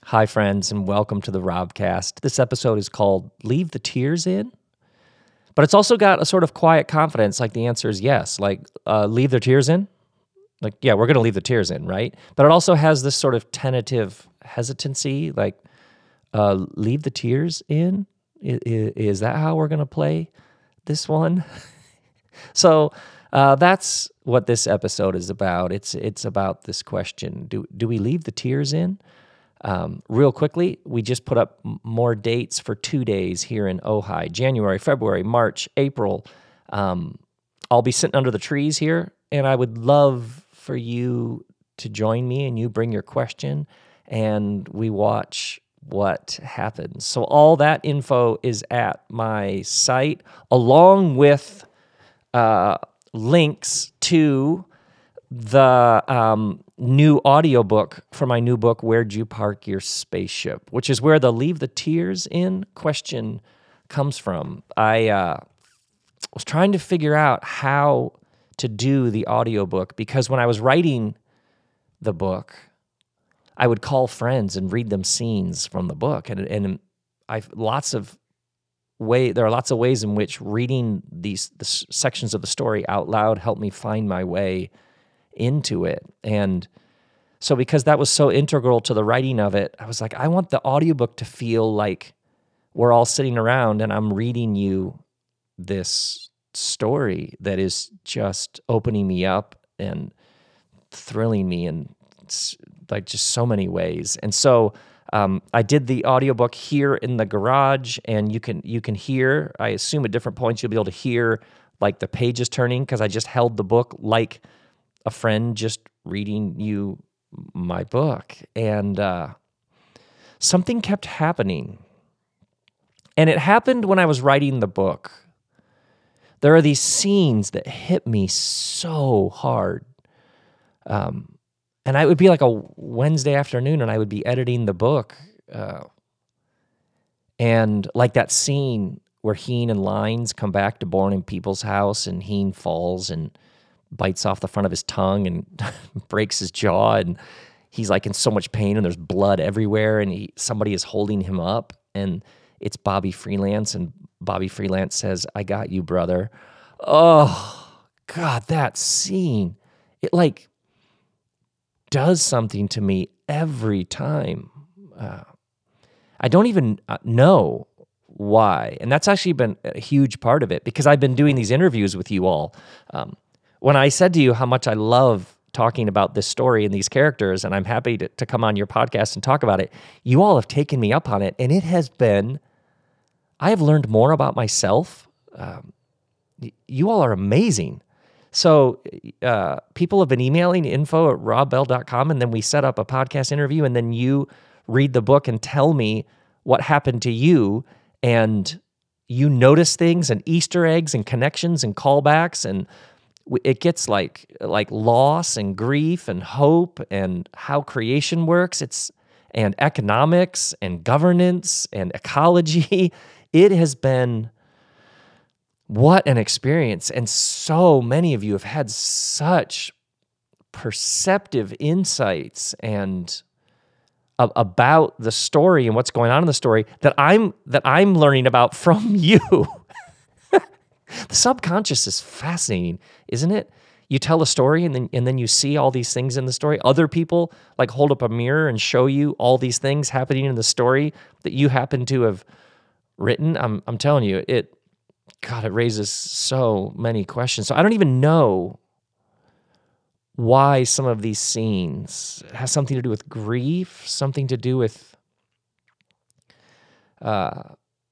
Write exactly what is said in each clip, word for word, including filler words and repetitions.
Hi, friends, and welcome to the Robcast. This episode is called Leave the Tears In, but it's also got a sort of quiet confidence, like the answer is yes, like uh, leave the tears in? Like, yeah, we're going to leave the tears in, right? But it also has this sort of tentative hesitancy, like uh, leave the tears in? I- i- Is that how we're going to play this one? So uh, that's what this episode is about. It's it's about this question: Do do we leave the tears in? Um, real quickly, we just put up m- more dates for two days here in Ojai: January, February, March, April. Um, I'll be sitting under the trees here, and I would love for you to join me and you bring your question, and we watch what happens. So all that info is at my site, along with uh, links to the um, new audiobook for my new book, Where'd You Park Your Spaceship, which is where the leave the tears in question comes from. I uh, was trying to figure out how to do the audiobook because when I was writing the book, I would call friends and read them scenes from the book. And, and I've lots of way, there are lots of ways in which reading these the s- sections of the story out loud helped me find my way into it. And so because that was so integral to the writing of it, I was like, I want the audiobook to feel like we're all sitting around and I'm reading you this story that is just opening me up and thrilling me in s- like just so many ways. And so um, I did the audiobook here in the garage, and you can you can hear, I assume at different points you'll be able to hear like the pages turning because I just held the book like a friend just reading you my book. And uh, something kept happening. And it happened when I was writing the book. There are these scenes that hit me so hard. Um, and I would be like a Wednesday afternoon and I would be editing the book. Uh, and like that scene where Heen and Lines come back to Born in People's house and Heen falls and bites off the front of his tongue and breaks his jaw, and he's like in so much pain and there's blood everywhere, and he, somebody is holding him up, and it's Bobby Freelance, and Bobby Freelance says, "I got you, brother." Oh, God, that scene, it like does something to me every time. Uh, I don't even uh, know why. And that's actually been a huge part of it because I've been doing these interviews with you all. Um, when I said to you how much I love talking about this story and these characters, and I'm happy to, to come on your podcast and talk about it, you all have taken me up on it. And it has been, I have learned more about myself. Um, y- you all are amazing. So uh, people have been emailing info at rob bell dot com, and then we set up a podcast interview, and then you read the book and tell me what happened to you, and you notice things and Easter eggs and connections and callbacks, and w- it gets like like loss and grief and hope and how creation works. It's and economics and governance and ecology. It has been what an experience. And so many of you have had such perceptive insights and a- about the story and what's going on in the story that I'm that I'm learning about from you. The subconscious is fascinating, isn't it? You tell a story and then and then you see all these things in the story. Other people like hold up a mirror and show you all these things happening in the story that you happen to have written. I'm I'm telling you, it God, it raises so many questions. So I don't even know why some of these scenes has something to do with grief, something to do with, uh,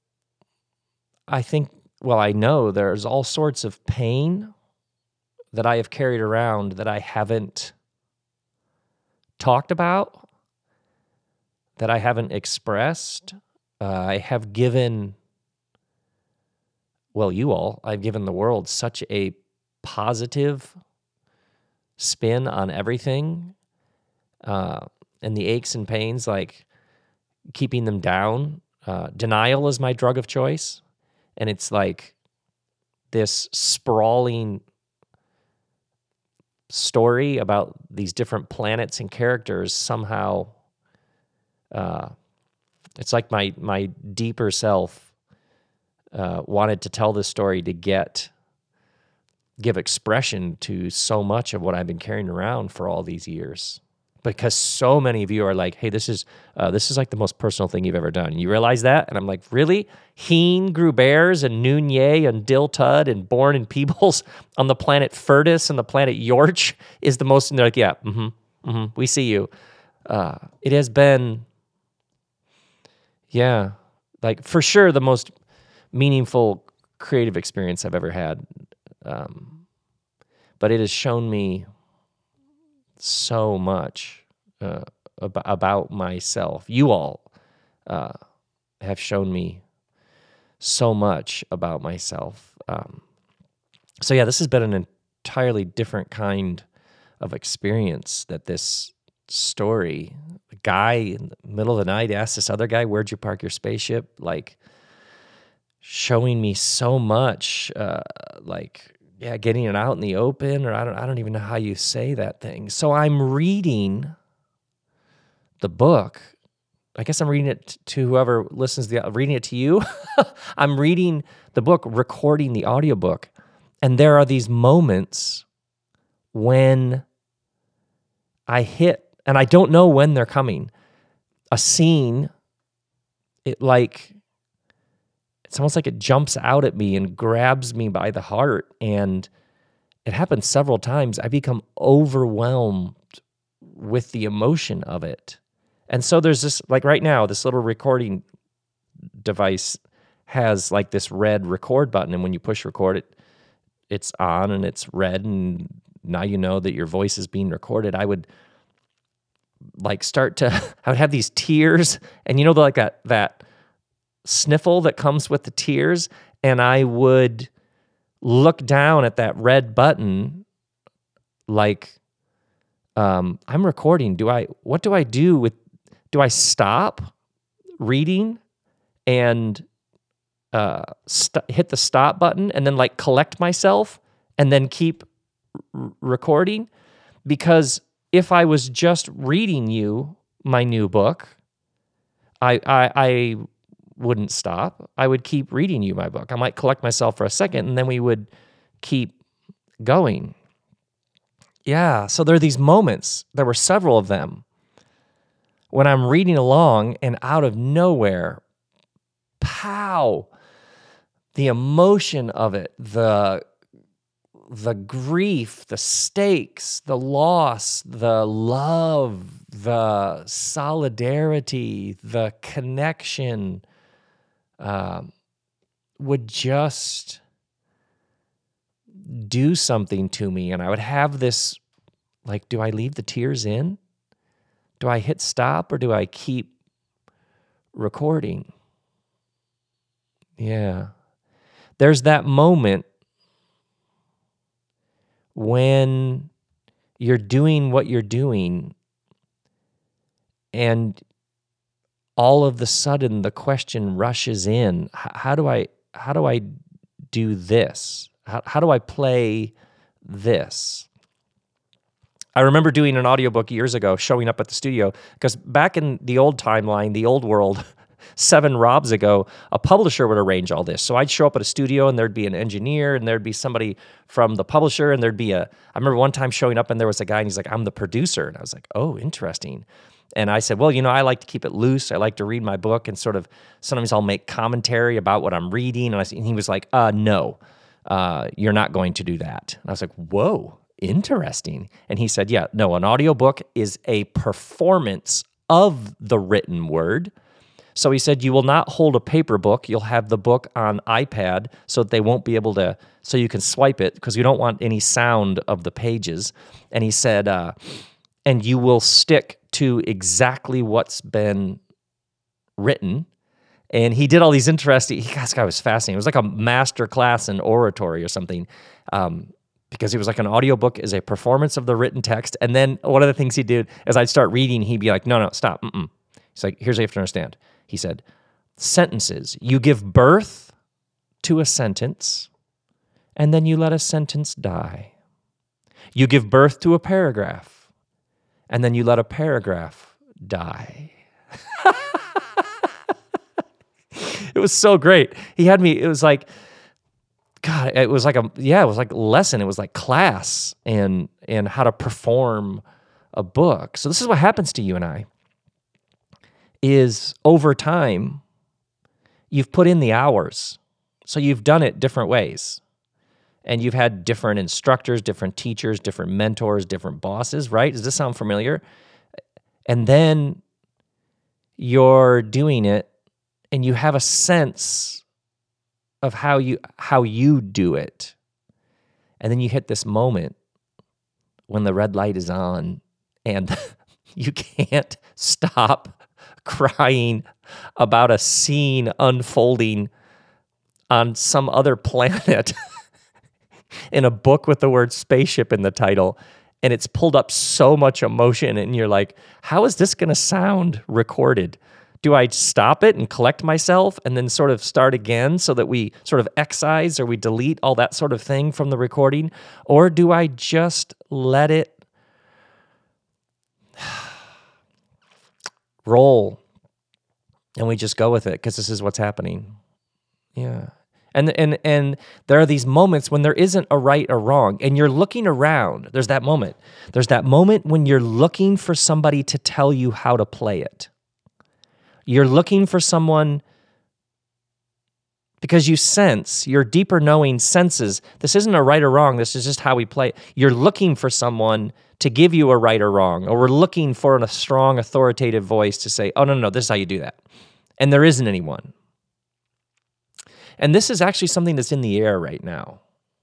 I think, well, I know there's all sorts of pain that I have carried around that I haven't talked about, that I haven't expressed. Uh, I have given, well, you all, I've given the world such a positive spin on everything, uh, and the aches and pains, like keeping them down. Uh, denial is my drug of choice, and it's like this sprawling story about these different planets and characters somehow Uh, it's like my my deeper self uh, wanted to tell this story to get give expression to so much of what I've been carrying around for all these years. Because so many of you are like, hey, this is uh, this is like the most personal thing you've ever done. You realize that? And I'm like, really? Heen grew bears and Noonye and Dill Tud and Born and Peebles on the planet Furtus and the planet Yorch is the most, and they're like, yeah, mm-hmm, mm-hmm, we see you. Uh, it has been, yeah, like for sure the most meaningful creative experience I've ever had. Um, but it has shown me so much uh, ab- about myself. You all uh, have shown me so much about myself. Um, so yeah, this has been an entirely different kind of experience that this story, the guy in the middle of the night asked this other guy, where'd you park your spaceship? Like showing me so much, uh, like, yeah, getting it out in the open, or I don't, I don't even know how you say that thing. So I'm reading the book. I guess I'm reading it to whoever listens to the, reading it to you. I'm reading the book, recording the audiobook. And there are these moments when I hit, and I don't know when they're coming, a scene, it like, it's almost like it jumps out at me and grabs me by the heart. And it happens several times. I become overwhelmed with the emotion of it. And so there's this, like right now, this little recording device has like this red record button. And when you push record, it it's on and it's red. And now you know that your voice is being recorded. I would like start to, I would have these tears. And you know, like that, that, sniffle that comes with the tears, and I would look down at that red button like, um, I'm recording. Do I, what do I do with, do I stop reading and uh, st- hit the stop button and then like collect myself and then keep r- recording? Because if I was just reading you my new book, I, I, I wouldn't stop. I would keep reading you my book. I might collect myself for a second, and then we would keep going. Yeah, so there are these moments, there were several of them, when I'm reading along, and out of nowhere, pow, the emotion of it, the, the grief, the stakes, the loss, the love, the solidarity, the connection, Um, would just do something to me. And I would have this, like, do I leave the tears in? Do I hit stop or do I keep recording? Yeah. There's that moment when you're doing what you're doing and all of the sudden the question rushes in. How do I, how do I do this? How, how do I play this? I remember doing an audiobook years ago, showing up at the studio, because back in the old timeline, the old world, seven Robs ago, a publisher would arrange all this. So I'd show up at a studio and there'd be an engineer and there'd be somebody from the publisher and there'd be a, I remember one time showing up and there was a guy and he's like, I'm the producer. And I was like, oh, interesting. And I said, well, you know, I like to keep it loose. I like to read my book and sort of, sometimes I'll make commentary about what I'm reading. And, I, and he was like, uh, no, uh, you're not going to do that. And I was like, whoa, interesting. And he said, yeah, no, an audiobook is a performance of the written word. So he said, you will not hold a paper book. You'll have the book on iPad so that they won't be able to, so you can swipe it because you don't want any sound of the pages. And he said, uh, and you will stick to exactly what's been written. And he did all these interesting, he, this guy was fascinating. It was like a master class in oratory or something. Um, because he was like, an audiobook is a performance of the written text. And then one of the things he did, as I'd start reading, he'd be like, no, no, stop. Mm-mm. He's like, here's what you have to understand. He said, sentences. You give birth to a sentence, and then you let a sentence die. You give birth to a paragraph, and then you let a paragraph die. It was so great. He had me, it was like, God, it was like a, yeah, it was like a lesson. It was like class and, and how to perform a book. So this is what happens to you and I, is over time, you've put in the hours. So you've done it different ways. And you've had different instructors, different teachers, different mentors, different bosses, right? Does this sound familiar? And then you're doing it and you have a sense of how you how you do it. And then you hit this moment when the red light is on and you can't stop crying about a scene unfolding on some other planet in a book with the word spaceship in the title, and it's pulled up so much emotion, and you're like, how is this going to sound recorded? Do I stop it and collect myself and then sort of start again so that we sort of excise or we delete all that sort of thing from the recording? Or do I just let it roll and we just go with it because this is what's happening? Yeah. And, and and there are these moments when there isn't a right or wrong, and you're looking around. There's that moment. There's that moment when you're looking for somebody to tell you how to play it. You're looking for someone because you sense, your deeper knowing senses, this isn't a right or wrong, this is just how we play. You're looking for someone to give you a right or wrong, or we're looking for a strong authoritative voice to say, oh, no, no, no, this is how you do that. And there isn't anyone. And this is actually something that's in the air right now.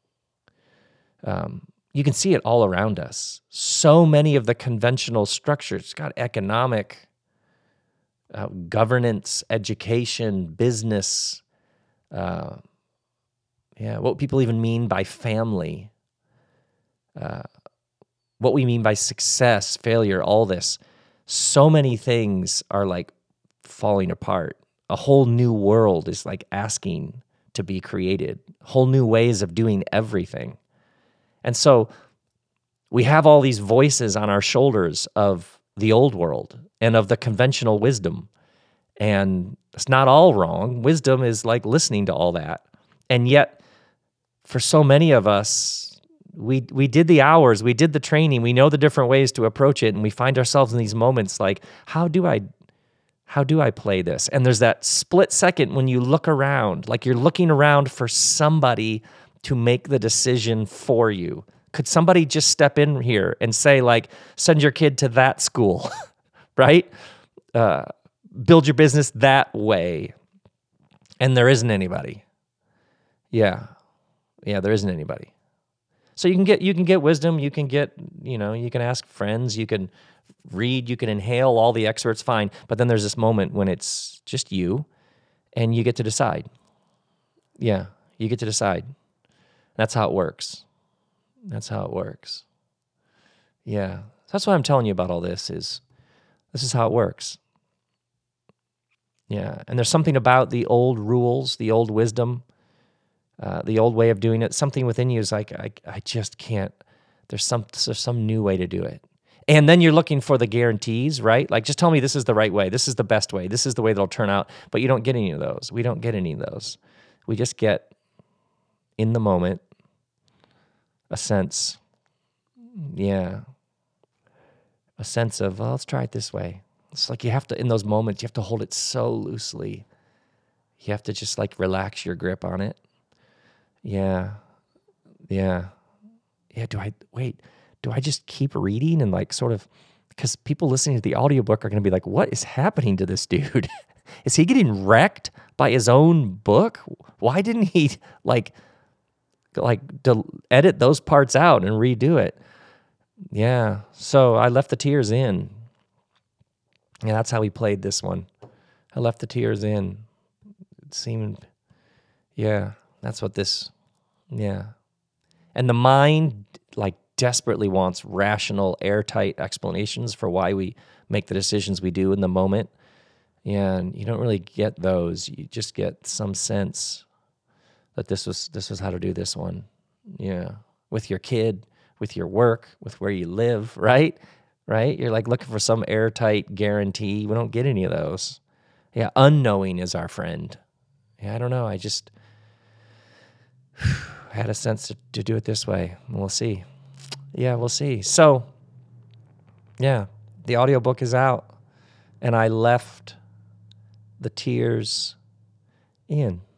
Um, you can see it all around us. So many of the conventional structures, got economic, uh, governance, education, business, uh, yeah, what people even mean by family, uh, what we mean by success, failure, all this. So many things are like falling apart. A whole new world is like asking to be created, whole new ways of doing everything. And so we have all these voices on our shoulders of the old world and of the conventional wisdom. And it's not all wrong. Wisdom is like listening to all that. And yet, for so many of us, we we did the hours, we did the training, we know the different ways to approach it, and we find ourselves in these moments like, how do I How do I play this? And there's that split second when you look around, like you're looking around for somebody to make the decision for you. Could somebody just step in here and say, like, send your kid to that school, right? Uh, build your business that way. And there isn't anybody. Yeah. Yeah, there isn't anybody. So you can get you can get wisdom, you can get, you know, you can ask friends, you can read, you can inhale all the excerpts, fine. But then there's this moment when it's just you and you get to decide. Yeah, you get to decide. That's how it works. That's how it works. Yeah. That's why I'm telling you about all this is this is how it works. Yeah. And there's something about the old rules, the old wisdom, uh, the old way of doing it. Something within you is like, I, I just can't. There's some, there's some new way to do it. And then you're looking for the guarantees, right? Like, just tell me this is the right way. This is the best way. This is the way that'll turn out. But you don't get any of those. We don't get any of those. We just get, in the moment, a sense, yeah, a sense of, well, let's try it this way. It's like you have to, in those moments, you have to hold it so loosely. You have to just like relax your grip on it. Yeah, yeah, yeah. Do I, wait, do I just keep reading and like sort of, because people listening to the audiobook are going to be like, what is happening to this dude? Is he getting wrecked by his own book? Why didn't he like, like del- edit those parts out and redo it? Yeah. So I left the tears in. Yeah, that's how we played this one. I left the tears in. It seemed, yeah, that's what this, yeah. And the mind, like, desperately wants rational, airtight explanations for why we make the decisions we do in the moment. And you don't really get those. You just get some sense that this was this was how to do this one. Yeah. With your kid, with your work, with where you live, right? right? You're like looking for some airtight guarantee. We don't get any of those. Yeah, unknowing is our friend. Yeah, I don't know. I just had a sense to, to do it this way. We'll see. Yeah, we'll see. So, yeah, the audiobook is out, and I left the tears in.